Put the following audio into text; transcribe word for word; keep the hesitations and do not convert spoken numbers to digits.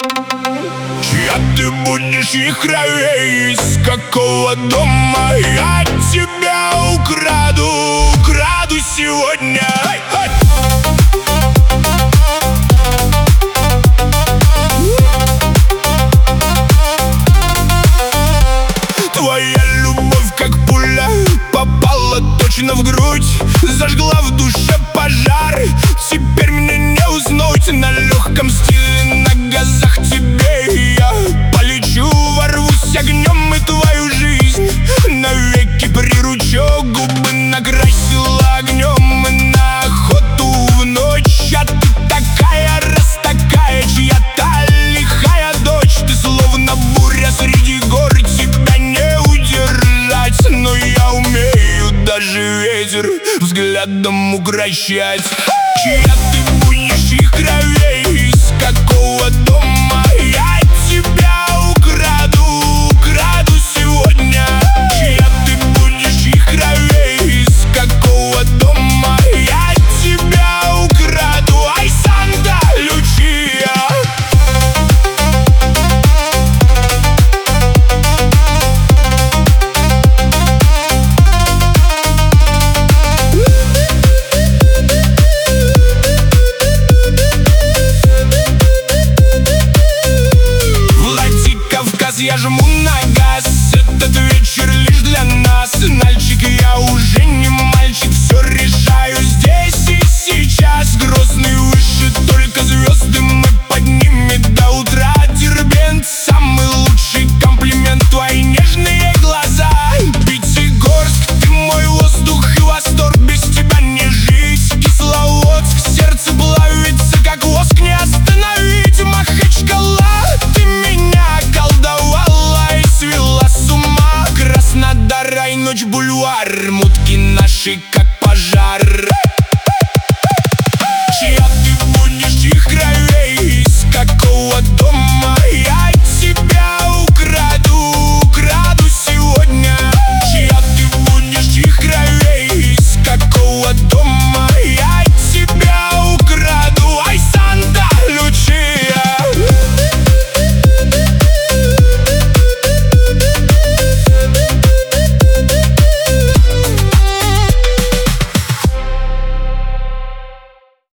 Чья ты будешь и крови, из какого дома я тебя украду, украду сегодня. Ай, ай. Твоя любовь, как пуля, попала точно в грудь, зажгла в душе пожар. Теперь мне не уснуть, на легком стиле, на газах тебе я полечу, ворвусь огнем и твою жизнь навеки приручу. Губы накрасила огнем и на охоту в ночь. А ты такая, раз такая, чья-то лихая дочь. Ты словно буря среди гор, тебя не удержать, но я умею даже ветер взглядом укращать. Чья ты